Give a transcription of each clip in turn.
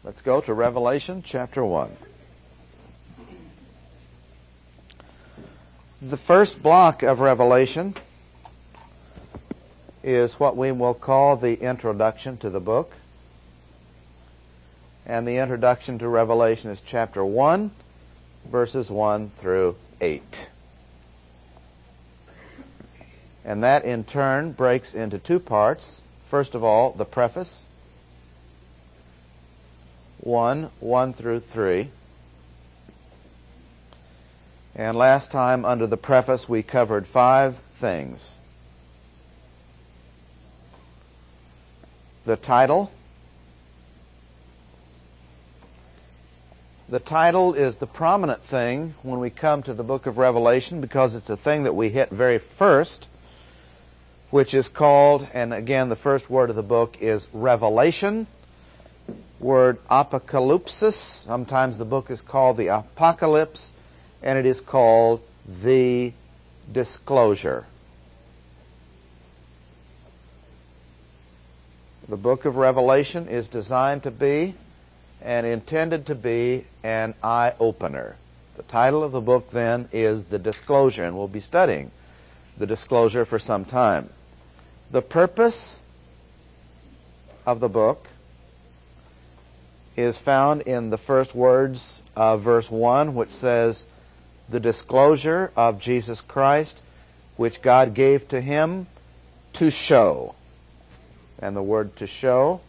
Let's go to Revelation chapter 1. The first block of Revelation is what we will call the introduction to the book. And the introduction to Revelation is chapter 1, verses 1 through 8. And that in turn breaks into two parts. First of all, the preface, 1 through 3. And last time under the preface we covered 5 things. The title. The title is the prominent thing when we come to the book of Revelation because it's a thing that we hit very first, which is called, and again the first word of the book is revelation. Word apocalypsis. Sometimes the book is called the Apocalypse, and it is called the Disclosure. The book of Revelation is designed to be and intended to be an eye-opener. The title of the book then is The Disclosure, and we'll be studying the Disclosure for some time. The purpose of the book is found in the first words of verse 1, which says, the disclosure of Jesus Christ, which God gave to him to show. And the word to show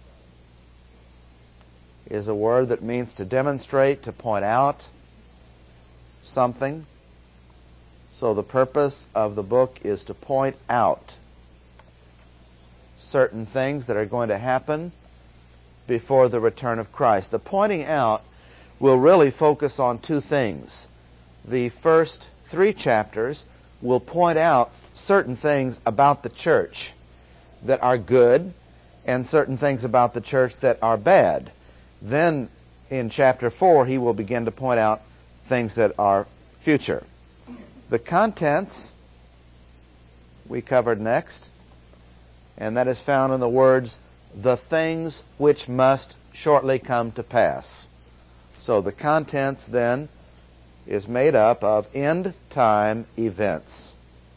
is a word that means to demonstrate, to point out something. So the purpose of the book is to point out certain things that are going to happen before the return of Christ. The pointing out will really focus on 2 things. The first 3 chapters will point out certain things about the church that are good and certain things about the church that are bad. Then in chapter 4 he will begin to point out things that are future. The contents we covered next, and that is found in the words, the things which must shortly come to pass. So the contents then is made up of end-time events.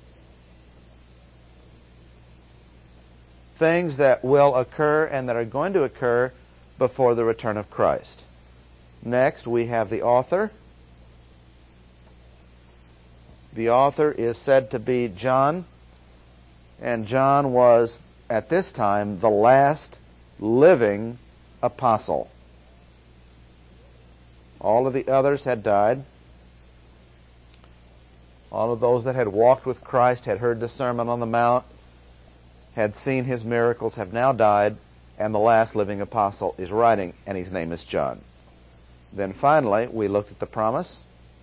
Things that will occur and that are going to occur before the return of Christ. Next, we have the author. The author is said to be John, and John was, at this time, the last living apostle. All of the others had died. All of those that had walked with Christ, had heard the Sermon on the Mount, had seen his miracles, have now died, and the last living apostle is writing, and his name is John. Then finally, we looked at the promise.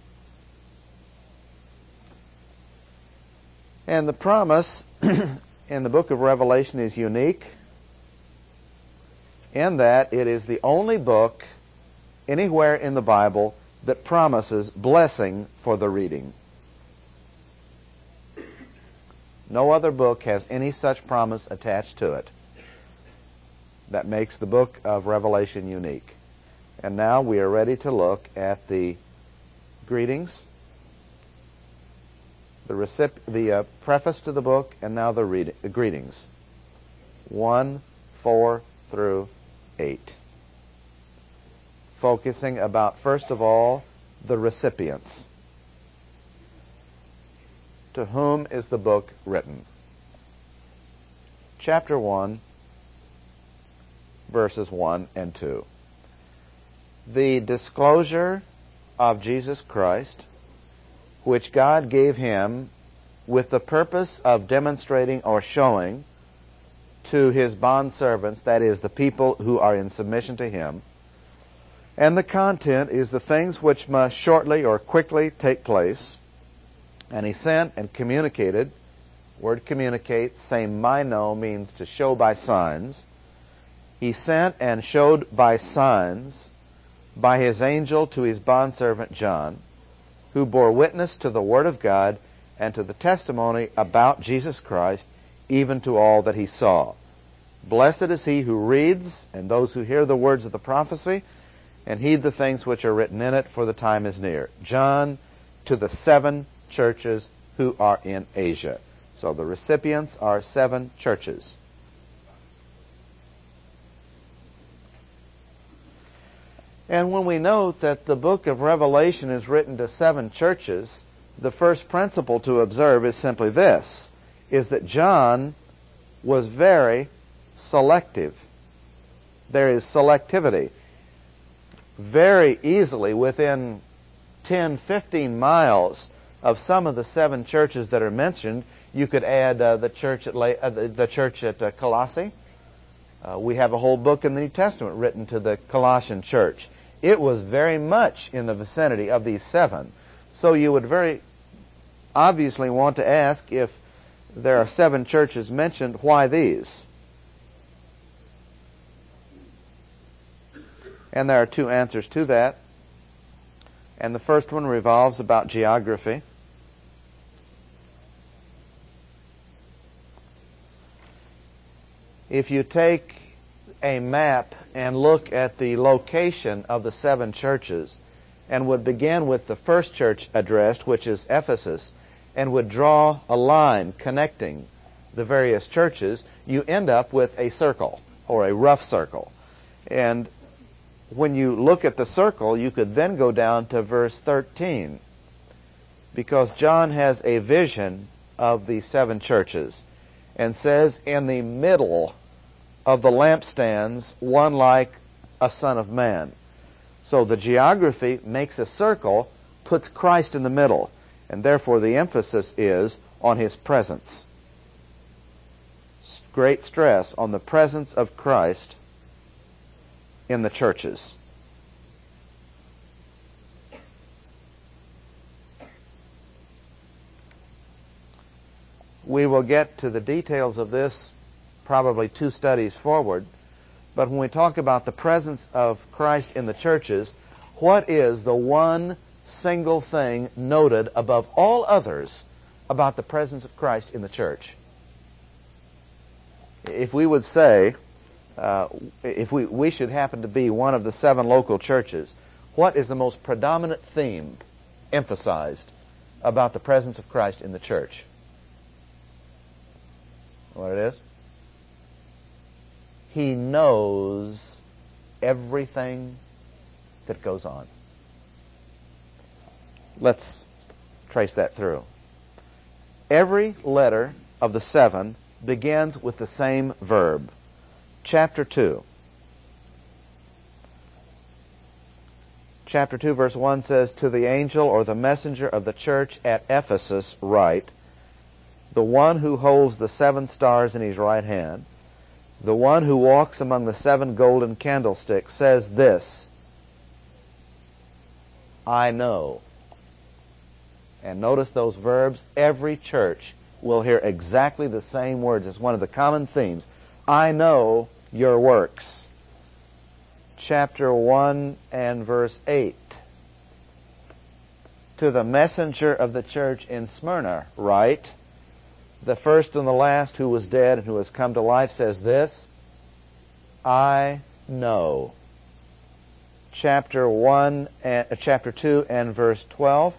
And the promise in the book of Revelation is unique in that it is the only book anywhere in the Bible that promises blessing for the reading. No other book has any such promise attached to it. That makes the book of Revelation unique. And now we are ready to look at the greetings, the preface to the book, and now the greetings. 1, 4 through 8. Focusing about, first of all, the recipients. To whom is the book written? Chapter 1, verses 1 and 2. The disclosure of Jesus Christ, which God gave him with the purpose of demonstrating or showing to his bondservants, that is, the people who are in submission to him. And the content is the things which must shortly or quickly take place. And he sent and communicated. Word communicate, seimino, means to show by signs. He sent and showed by signs by his angel to his bondservant John, who bore witness to the word of God and to the testimony about Jesus Christ, even to all that he saw. Blessed is he who reads, and those who hear the words of the prophecy, and heed the things which are written in it, for the time is near. John, to the 7 churches who are in Asia. So the recipients are 7 churches. And when we note that the book of Revelation is written to 7 churches, the first principle to observe is simply this, is that John was very selective. There is selectivity. Very easily, within 10, 15 miles of some of the 7 churches that are mentioned, you could add the church at Colossae. We have a whole book in the New Testament written to the Colossian church. It was very much in the vicinity of these 7. So you would very obviously want to ask, if there are 7 churches mentioned, why these? And there are 2 answers to that. And the first one revolves about geography. If you take a map and look at the location of the 7 churches, and would begin with the first church addressed, which is Ephesus, and would draw a line connecting the various churches, you end up with a circle, or a rough circle. And when you look at the circle, you could then go down to verse 13, because John has a vision of the 7 churches, and says, in the middle of the lampstands, one like a son of man. So the geography makes a circle, puts Christ in the middle, and therefore the emphasis is on his presence. Great stress on the presence of Christ in the churches. We will get to the details of this probably 2 studies forward, but when we talk about the presence of Christ in the churches, what is the one single thing noted above all others about the presence of Christ in the church? If we would say, if we should happen to be one of the 7 local churches, what is the most predominant theme emphasized about the presence of Christ in the church? What it is? He knows everything that goes on. Let's trace that through. Every letter of the 7 begins with the same verb. Chapter 2. Chapter 2, verse 1 says, to the angel or the messenger of the church at Ephesus write, the one who holds the 7 stars in his right hand, the one who walks among the 7 golden candlesticks says this, I know. And notice those verbs. Every church will hear exactly the same words. It's one of the common themes. I know your works. Chapter 1 and verse 8. To the messenger of the church in Smyrna write, the first and the last who was dead and who has come to life says this, I know. Chapter 2 and verse 12.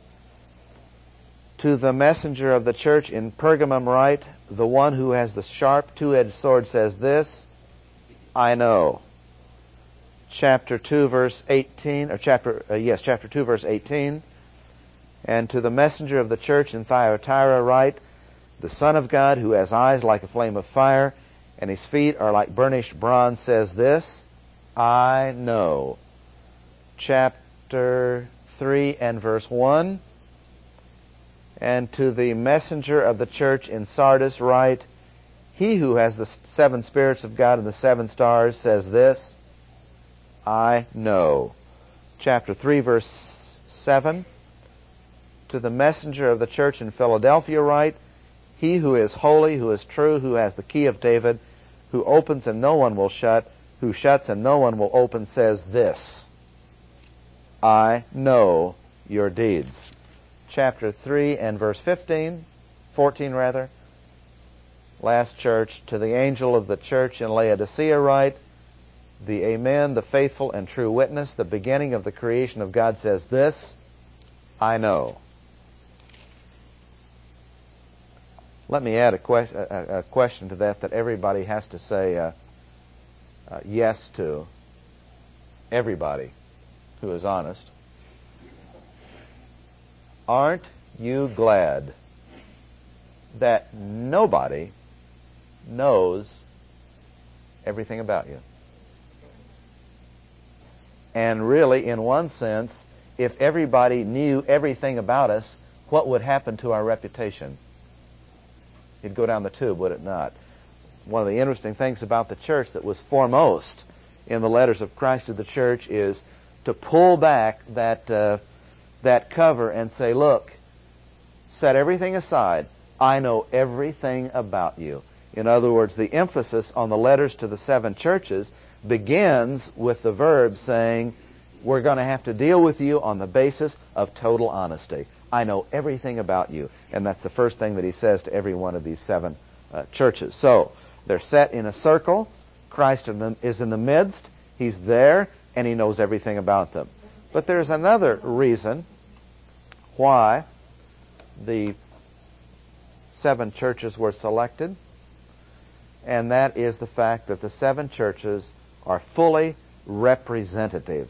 To the messenger of the church in Pergamum write, the one who has the sharp 2-edged sword says this, I know. Chapter 2 verse 18, or chapter 2 verse 18. And to the messenger of the church in Thyatira write, the Son of God, who has eyes like a flame of fire, and his feet are like burnished bronze, says this, I know. Chapter 3 and verse 1. And to the messenger of the church in Sardis write, he who has the 7 spirits of God and the 7 stars says this, I know. Chapter 3 verse 7. To the messenger of the church in Philadelphia write, he who is holy, who is true, who has the key of David, who opens and no one will shut, who shuts and no one will open, says this, I know your deeds. Chapter 3 and verse 14 rather. last church, to the angel of the church in Laodicea write, the Amen, the faithful and true witness, the beginning of the creation of God says this, I know. Let me add a question to that everybody has to say yes to. Everybody who is honest. Aren't you glad that nobody knows everything about you? And really, in one sense, if everybody knew everything about us, what would happen to our reputation? It'd go down the tube, would it not? One of the interesting things about the church that was foremost in the letters of Christ to the church is to pull back that cover and say, look, set everything aside. I know everything about you. In other words, the emphasis on the letters to the 7 churches begins with the verb saying, we're going to have to deal with you on the basis of total honesty. I know everything about you. And that's the first thing that he says to every one of these 7 churches. So, they're set in a circle. Christ is in the midst. He's there, and he knows everything about them. But there's another reason why the 7 churches were selected, and that is the fact that the 7 churches are fully representative.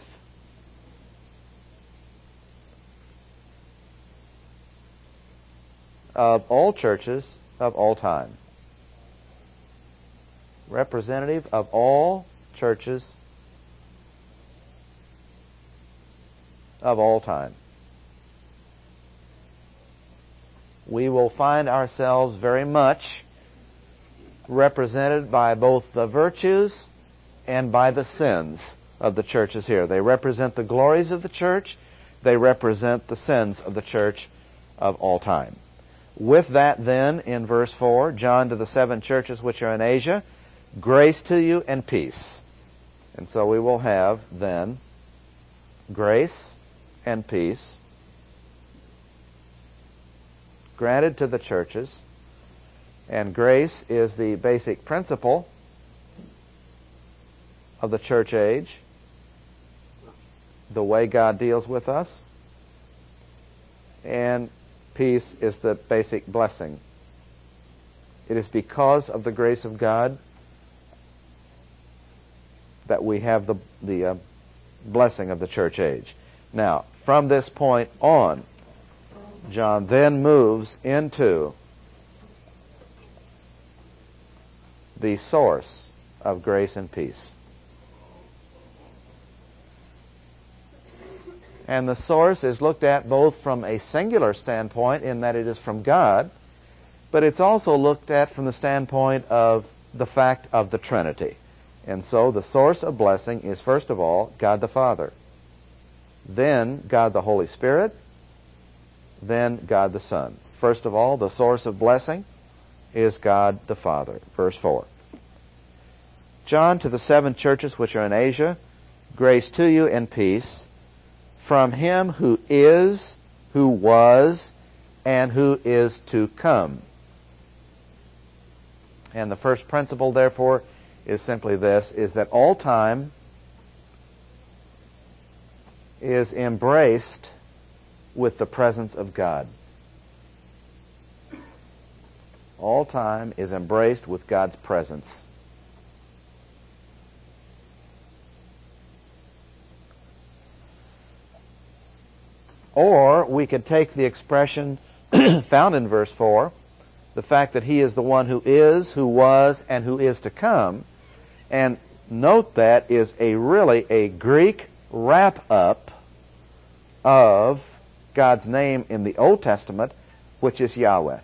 Of all churches of all time. Representative of all churches of all time. We will find ourselves very much represented by both the virtues and by the sins of the churches here. They represent the glories of the church. They represent the sins of the church of all time. With that then, in verse 4, John to the 7 churches which are in Asia, grace to you and peace. And so we will have then grace and peace granted to the churches. And grace is the basic principle of the church age, the way God deals with us. And peace is the basic blessing. It is because of the grace of God that we have the blessing of the church age. Now, from this point on, John then moves into the source of grace and peace. And the source is looked at both from a singular standpoint in that it is from God, but it's also looked at from the standpoint of the fact of the Trinity. And so the source of blessing is first of all God the Father, then God the Holy Spirit, then God the Son. First of all, the source of blessing is God the Father. Verse 4. John to the 7 churches which are in Asia, grace to you and peace from him who is, who was, and who is to come. And the first principle, therefore, is simply this, is that all time is embraced with the presence of God. All time is embraced with God's presence. Or we could take the expression found in verse 4, the fact that he is the one who is, who was, and who is to come, and note that is really a Greek wrap-up of God's name in the Old Testament, which is Yahweh.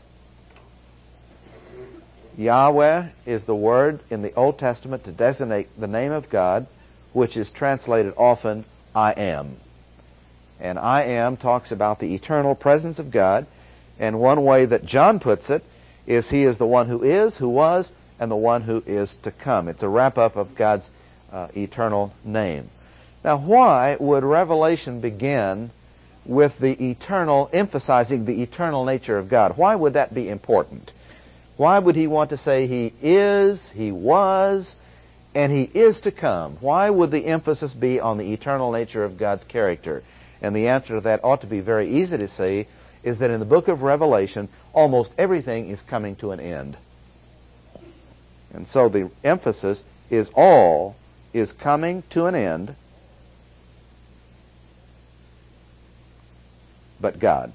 Yahweh is the word in the Old Testament to designate the name of God, which is translated often, I am. And I am talks about the eternal presence of God, and one way that John puts it is he is the one who is, who was, and the one who is to come. It's a wrap-up of God's eternal name. Now, why would Revelation begin with the eternal, emphasizing the eternal nature of God? Why would that be important? Why would he want to say he is, he was, and he is to come? Why would the emphasis be on the eternal nature of God's character? And the answer to that ought to be very easy to see, is that in the book of Revelation, almost everything is coming to an end. And so the emphasis is all is coming to an end, but God.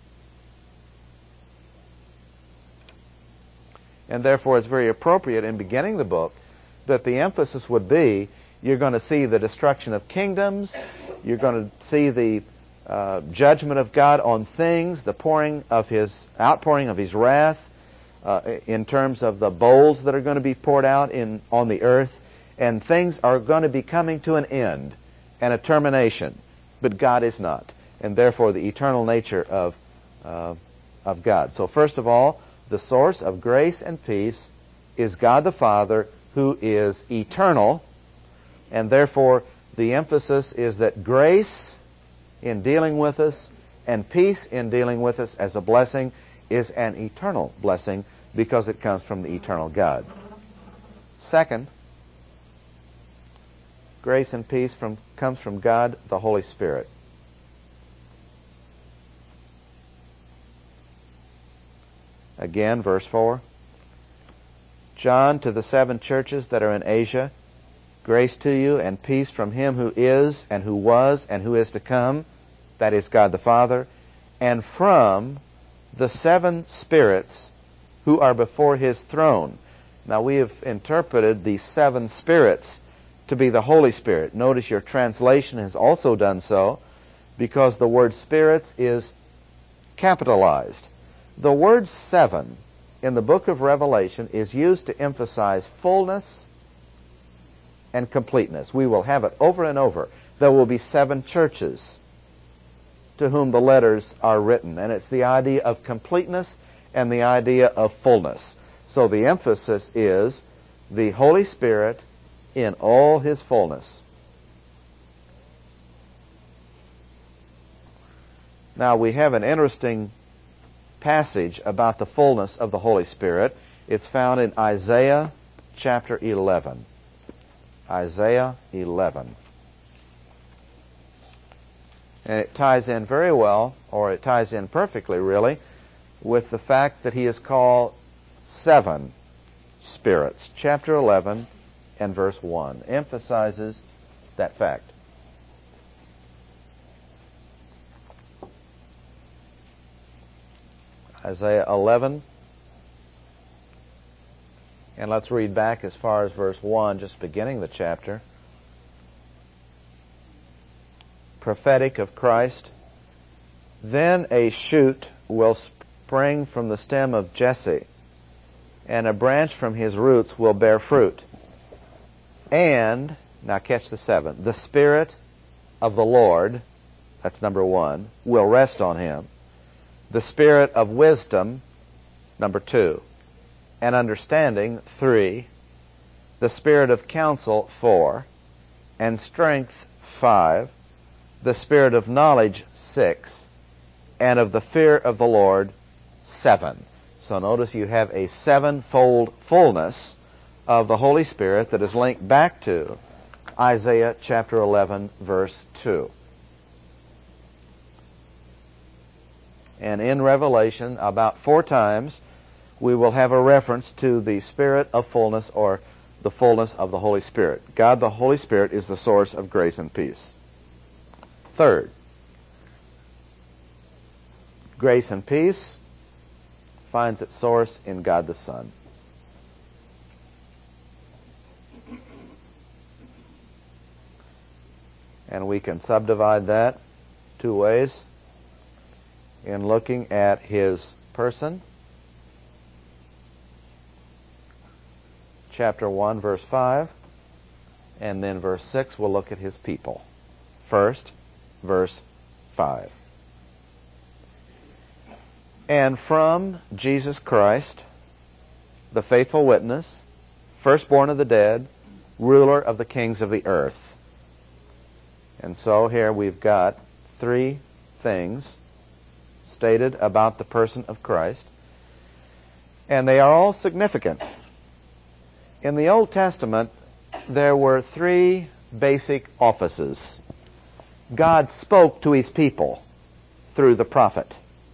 And therefore it's very appropriate in beginning the book that the emphasis would be, you're going to see the destruction of kingdoms, you're going to see the judgment of God on things, the outpouring of His wrath in terms of the bowls that are going to be poured out on the earth, and things are going to be coming to an end and a termination, but God is not, and therefore the eternal nature of God. So first of all, the source of grace and peace is God the Father, who is eternal, and therefore the emphasis is that grace in dealing with us and peace in dealing with us as a blessing is an eternal blessing because it comes from the eternal God. Second, grace and peace comes from God the Holy Spirit. Again, verse 4. John, to the 7 churches that are in Asia, grace to you and peace from Him who is and who was and who is to come, that is God the Father, and from the 7 spirits who are before His throne. Now we have interpreted the 7 spirits to be the Holy Spirit. Notice your translation has also done so, because the word spirits is capitalized. The word 7 in the book of Revelation is used to emphasize fullness and completeness. We will have it over and over. There will be 7 churches to whom the letters are written, and it's the idea of completeness and the idea of fullness. So the emphasis is the Holy Spirit in all His fullness. Now we have an interesting passage about the fullness of the Holy Spirit. It's found in Isaiah chapter 11. Isaiah 11. And it ties in very well, or it ties in perfectly really, with the fact that He is called 7 spirits. Chapter 11 and verse 1 emphasizes that fact. Isaiah 11, and let's read back as far as verse 1, just beginning the chapter. Prophetic of Christ. Then a shoot will spring from the stem of Jesse, and a branch from his roots will bear fruit. And, now catch the 7, the Spirit of the Lord, that's number 1, will rest on him. The Spirit of wisdom, number 2, and understanding, 3, the Spirit of counsel, 4, and strength, 5, the Spirit of knowledge, 6, and of the fear of the Lord, 7. So notice you have a 7-fold fullness of the Holy Spirit that is linked back to Isaiah chapter 11, verse 2. And in Revelation, about 4 times, we will have a reference to the Spirit of fullness, or the fullness of the Holy Spirit. God the Holy Spirit is the source of grace and peace. Third, grace and peace finds its source in God the Son. And we can subdivide that 2 ways. In looking at His person, chapter 1, verse 5, and then verse 6, we'll look at His people. First, verse 5. And from Jesus Christ, the faithful witness, firstborn of the dead, ruler of the kings of the earth. And so here we've got 3 things stated about the person of Christ. And they are all significant. In the Old Testament, there were three basic offices. God spoke to His people through the prophet.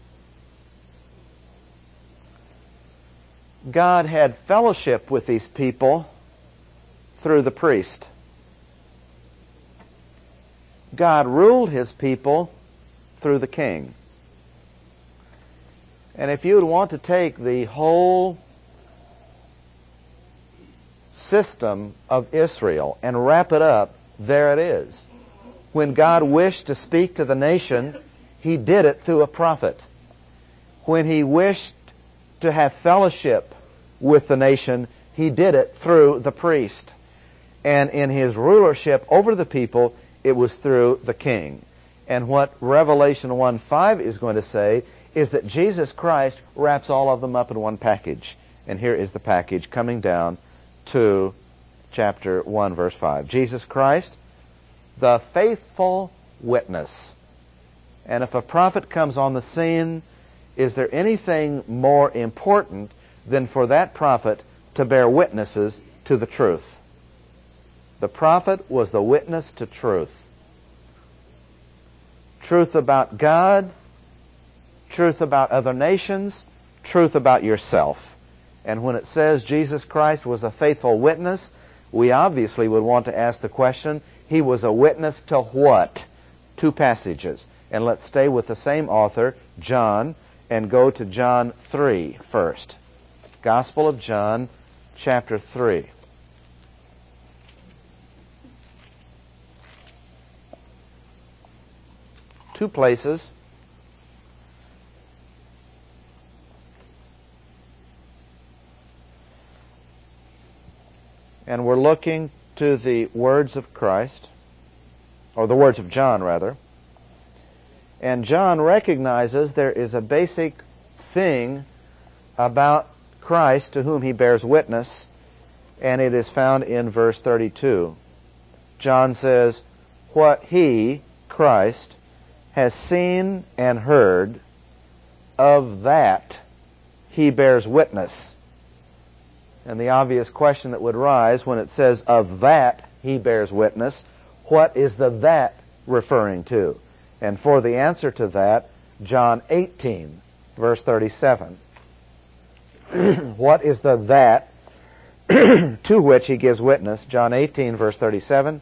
God had fellowship with these people through the priest. God ruled His people through the king. And if you would want to take the whole system of Israel and wrap it up, there it is. When God wished to speak to the nation, He did it through a prophet. When He wished to have fellowship with the nation, He did it through the priest. And in His rulership over the people, it was through the king. And what Revelation 1:5 is going to say is that Jesus Christ wraps all of them up in one package. And here is the package coming down to chapter 1, verse 5. Jesus Christ, the faithful witness. And if a prophet comes on the scene, is there anything more important than for that prophet to bear witnesses to the truth? The prophet was the witness to truth. Truth about God, truth about other nations, truth about yourself. And when it says Jesus Christ was a faithful witness, we obviously would want to ask the question, He was a witness to what? Two passages. And let's stay with the same author, John, and go to John 3 first. Gospel of John, chapter 3. Two places. And we're looking to the words of Christ, or the words of John, rather. And John recognizes there is a basic thing about Christ to whom he bears witness, and it is found in verse 32. John says, what he, Christ, has seen and heard, of that he bears witness. And the obvious question that would rise when it says, of that he bears witness, what is the that referring to? And for the answer to that, John 18, verse 37. What is the that to which he gives witness? John 18, verse 37.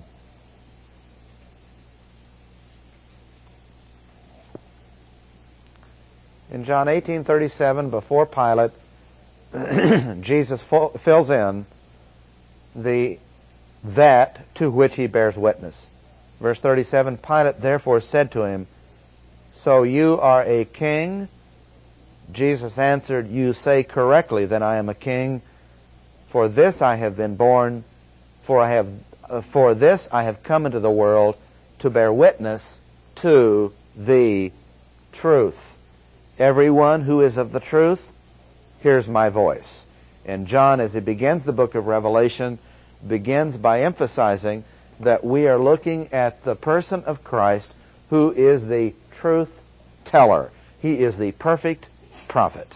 In John 18:37, before Pilate, Jesus fills in the that to which he bears witness. Verse 37, Pilate therefore said to him, so you are a king? Jesus answered, you say correctly that I am a king. For this I have been born, for this I have come into the world to bear witness to the truth. Everyone who is of the truth hears my voice. And John, as he begins the book of Revelation, begins by emphasizing that we are looking at the person of Christ who is the truth teller. He is the perfect prophet.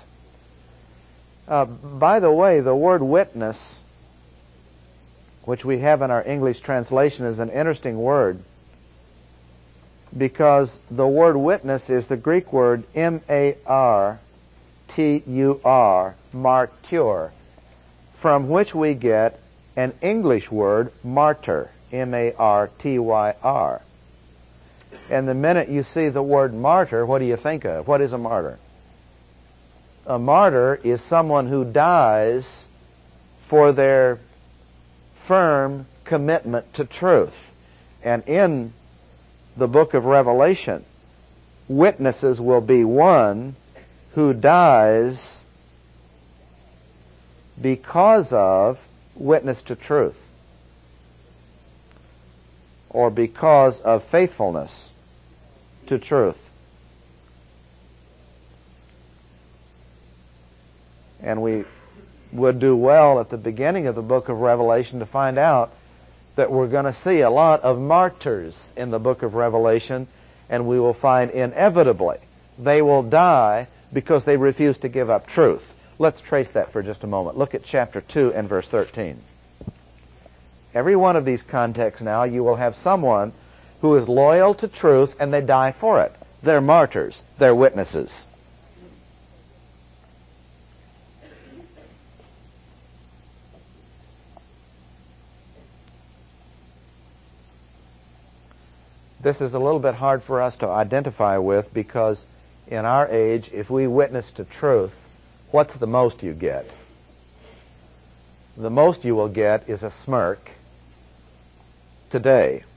By the way, the word witness, which we have in our English translation, is an interesting word because the word witness is the Greek word martur, martyr, from which we get an English word, martyr, martyr. And the minute you see the word martyr, what do you think of? What is a martyr? A martyr is someone who dies for their firm commitment to truth. And in the book of Revelation, witnesses will be one who dies because of witness to truth, or because of faithfulness to truth. And we would do well at the beginning of the book of Revelation to find out that we're going to see a lot of martyrs in the book of Revelation, and we will find inevitably they will die because they refuse to give up truth. Let's trace that for just a moment. Look at chapter 2 and verse 13. Every one of these contexts now, you will have someone who is loyal to truth and they die for it. They're martyrs. They're witnesses. This is a little bit hard for us to identify with because in our age, if we witness to truth, what's the most you get? The most you will get is a smirk. Today,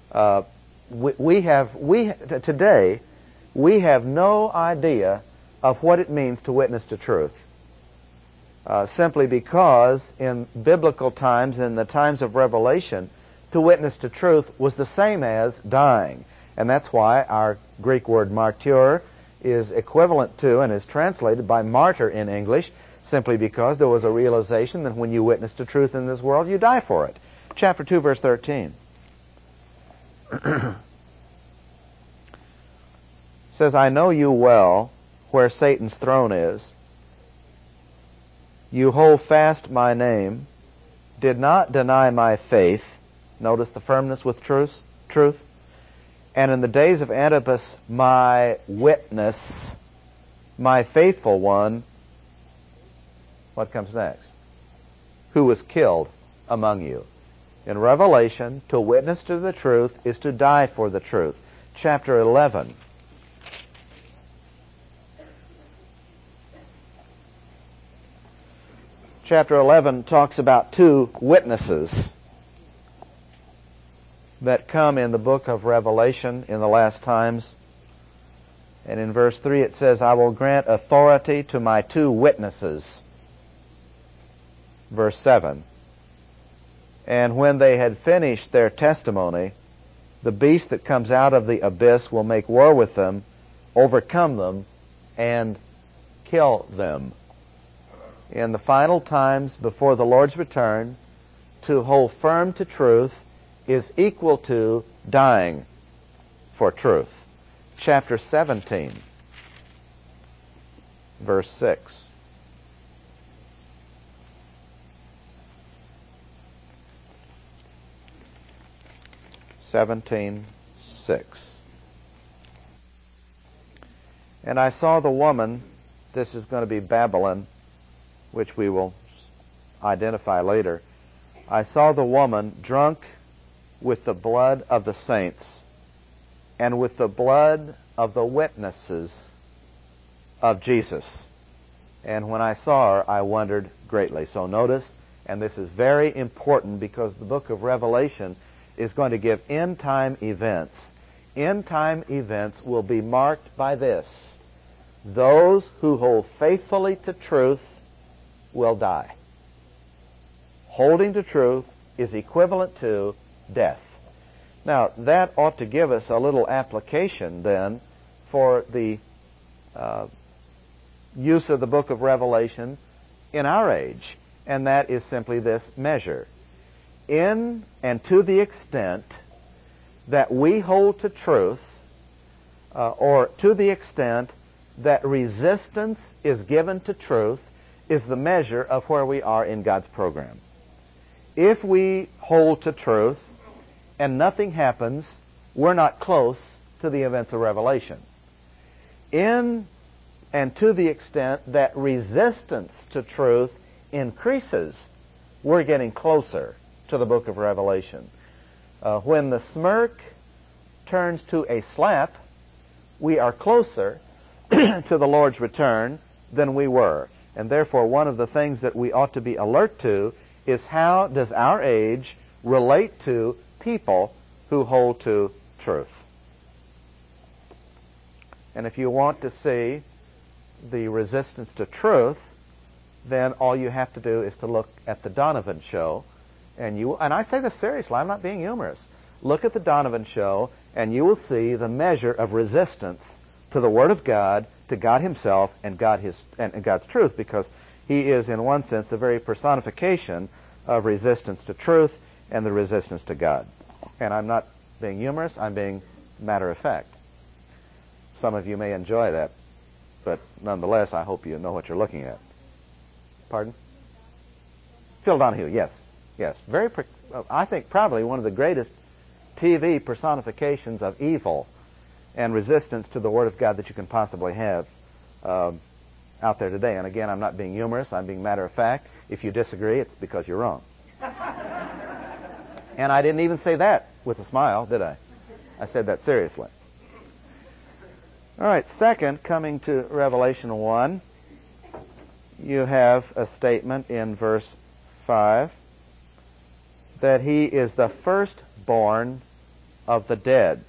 today we have no idea of what it means to witness to truth. Simply because in biblical times, in the times of Revelation, to witness to truth was the same as dying. And that's why our Greek word martyr is equivalent to and is translated by martyr in English, simply because there was a realization that when you witness to truth in this world, you die for it. Chapter 2, verse 13. Says, I know you well where Satan's throne is. You hold fast my name, did not deny my faith. Notice the firmness with truth. And in the days of Antipas, my witness, my faithful one, what comes next? Who was killed among you. In Revelation, to witness to the truth is to die for the truth. Chapter 11. Chapter 11 talks about two witnesses that come in the book of Revelation in the last times. And in verse 3 it says, I will grant authority to my two witnesses. Verse 7. And when they had finished their testimony, the beast that comes out of the abyss will make war with them, overcome them, and kill them. In the final times before the Lord's return, to hold firm to truth is equal to dying for truth. Chapter 17, verse 6. (17:6). And I saw the woman, this is going to be Babylon, which we will identify later. I saw the woman drunk with the blood of the saints and with the blood of the witnesses of Jesus. And when I saw her, I wondered greatly. So notice, and this is very important because the book of Revelation is going to give end-time events. End-time events will be marked by this. Those who hold faithfully to truth will die. Holding to truth is equivalent to death. Now, that ought to give us a little application then for the use of the book of Revelation in our age, and that is simply this measure. In and to the extent that we hold to truth, or to the extent that resistance is given to truth, is the measure of where we are in God's program. If we hold to truth and nothing happens, we're not close to the events of Revelation. In and to the extent that resistance to truth increases, we're getting closer to the book of Revelation. When the smirk turns to a slap, we are closer to the Lord's return than we were. And therefore, one of the things that we ought to be alert to is how does our age relate to people who hold to truth. And if you want to see the resistance to truth, then all you have to do is to look at the Donovan Show. And I say this seriously, I'm not being humorous. Look at the Donovan Show, and you will see the measure of resistance to the Word of God, to God Himself, and God's truth, because He is, in one sense, the very personification of resistance to truth and the resistance to God. And I'm not being humorous, I'm being matter of fact. Some of you may enjoy that, but nonetheless, I hope you know what you're looking at. Pardon? Phil Donahue, yes. Yes. I think probably one of the greatest TV personifications of evil and resistance to the Word of God that you can possibly have out there today. And again, I'm not being humorous. I'm being matter of fact. If you disagree, it's because you're wrong. And I didn't even say that with a smile, did I? I said that seriously. All right, second, coming to Revelation 1, you have a statement in verse 5 that he is the firstborn of the dead.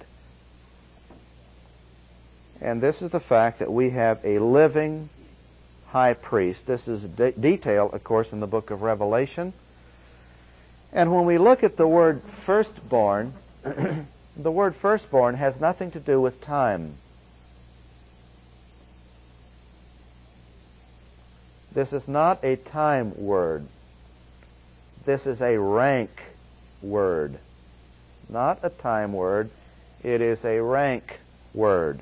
And this is the fact that we have a living high priest. This is detailed, of course, in the book of Revelation. And when we look at the word firstborn, the word firstborn has nothing to do with time. This is not a time word. This is a rank word. Not a time word. It is a rank word.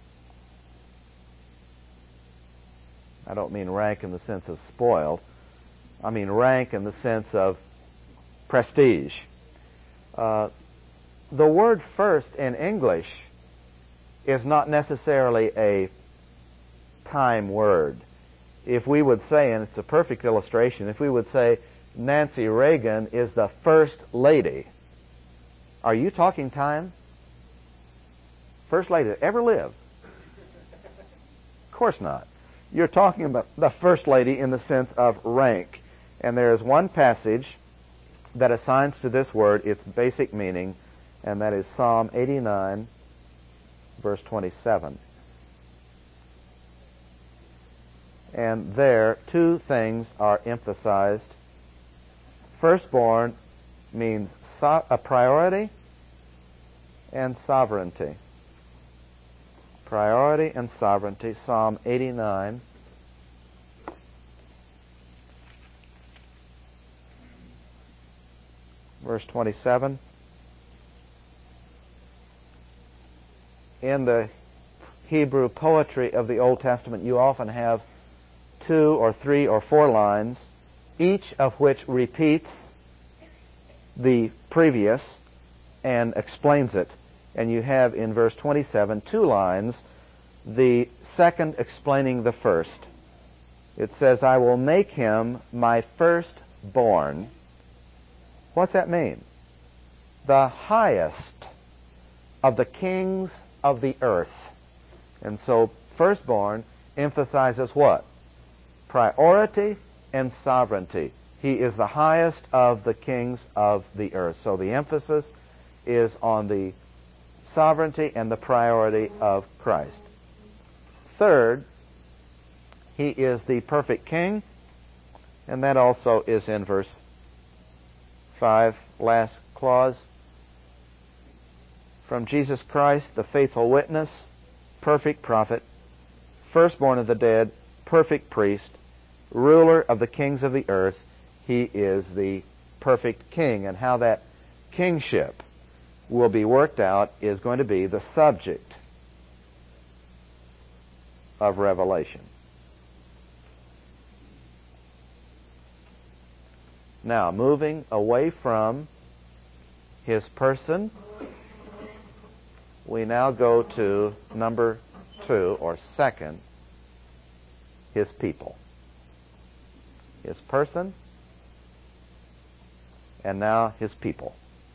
I don't mean rank in the sense of spoiled. I mean rank in the sense of prestige. The word first in English is not necessarily a time word. If we would say, and it's a perfect illustration, if we would say Nancy Reagan is the first lady, are you talking time? First lady that ever lived? Of course not. You're talking about the first lady in the sense of rank. And there is one passage that assigns to this word its basic meaning, and that is Psalm 89, verse 27. And there, two things are emphasized. Firstborn means a priority and sovereignty. Priority and sovereignty. Psalm 89. Verse 27. In the Hebrew poetry of the Old Testament, you often have 2 or 3 or 4 lines, each of which repeats the previous and explains it. And you have in verse 27 2 lines, the second explaining the first. It says, I will make him my firstborn. What's that mean? The highest of the kings of the earth. And so firstborn emphasizes what? Priority and sovereignty. He is the highest of the kings of the earth. So the emphasis is on the sovereignty and the priority of Christ. Third, he is the perfect king, and that also is in verse 5, last clause. From Jesus Christ, the faithful witness, perfect prophet, firstborn of the dead, perfect priest, ruler of the kings of the earth, he is the perfect king. And how that kingship will be worked out is going to be the subject of Revelation. Now, moving away from his person, we now go to number 2, or second, his people. His person, and now his people.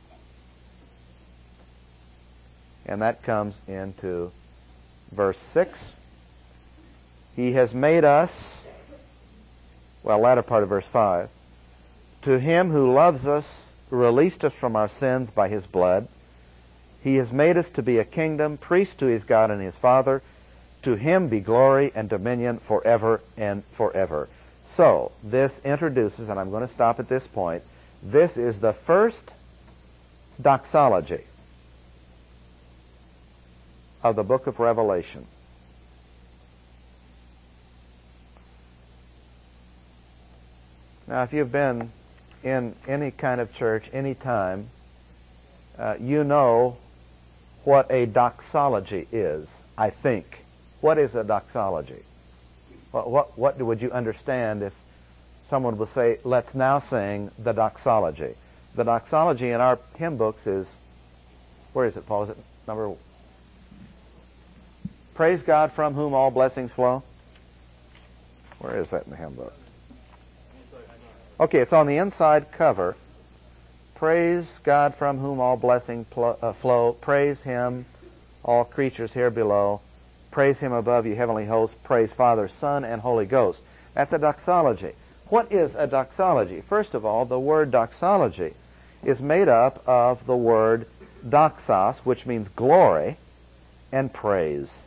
And that comes into verse 6. He has made us, latter part of verse 5, to him who loves us, released us from our sins by his blood. He has made us to be a kingdom, priests to his God and his Father. To him be glory and dominion forever and forever. So, this introduces, and I'm going to stop at this point, this is the first doxology of the book of Revelation. Now, if you've been in any kind of church, any time, you know what a doxology is, I think. What is a doxology? What would you understand if Someone will say, let's now sing the doxology. The doxology in our hymn books is, where is it, Paul? Is it number? Praise God from whom all blessings flow. Where is that in the hymn book? Okay, it's on the inside cover. Praise God from whom all blessings flow. Praise Him, all creatures here below. Praise Him above, you heavenly hosts. Praise Father, Son, and Holy Ghost. That's a doxology. What is a doxology? First of all, the word doxology is made up of the word doxos, which means glory, and praise.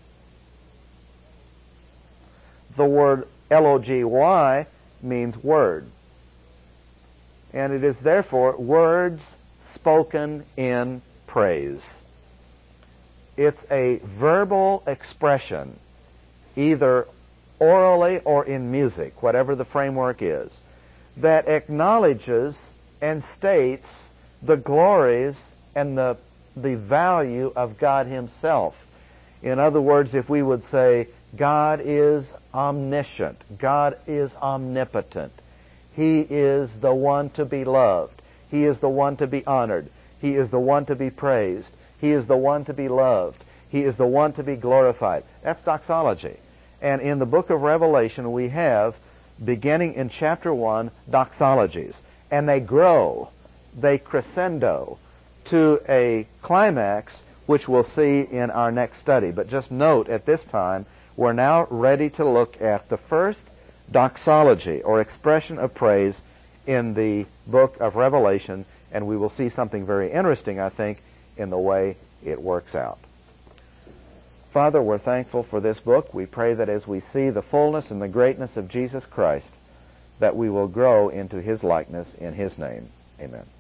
The word L-O-G-Y means word. And it is therefore words spoken in praise. It's a verbal expression, either orally or in music, whatever the framework is, that acknowledges and states the glories and the value of God Himself. In other words, if we would say, God is omniscient, God is omnipotent, He is the one to be loved, He is the one to be honored, He is the one to be praised, He is the one to be loved, He is the one to be glorified. That's doxology. And in the book of Revelation we have, beginning in chapter 1, doxologies. And they grow, they crescendo to a climax, which we'll see in our next study. But just note at this time, we're now ready to look at the first doxology, or expression of praise, in the book of Revelation, and we will see something very interesting, I think, in the way it works out. Father, we're thankful for this book. We pray that as we see the fullness and the greatness of Jesus Christ, that we will grow into His likeness in His name. Amen.